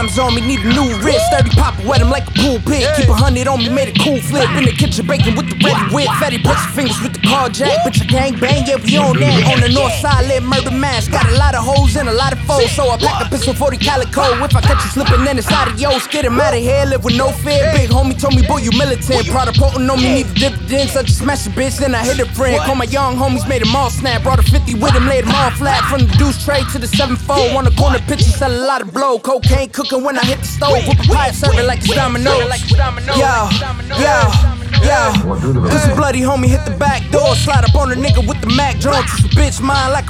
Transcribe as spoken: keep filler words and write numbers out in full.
diamonds on me, need a new wrist. thirty pop, wet him like a pool pit. Keep a hundred on me, made a cool flip. In the kitchen baking with the ready whip. Fatty puts your fingers with the car jack. Bitch, I gang bang, yeah, we on that. On the north side, let murder mask. Got a lot of hoes and a lot of foes, so I pack a pistol forty calico. If I catch you slipping, then it's adios. Get him out of here, live with no fear. Big homie told me, boy, you militant. Prada potent on me, need to dip it in. So I just smash a bitch, then I hit a friend. Call my young homies, made them all snap. Brought a fifty with him, laid them all flat. From the deuce tray to the seven fold. On the corner pitcher, sell a lot of blow. Cocaine cooking when I hit the stove. Whip a pie, serve it like it's dominoes. Yo, yo, yo. This bloody homie hit the back door. Slide up on a nigga with the Mac Jones. Bitch mine like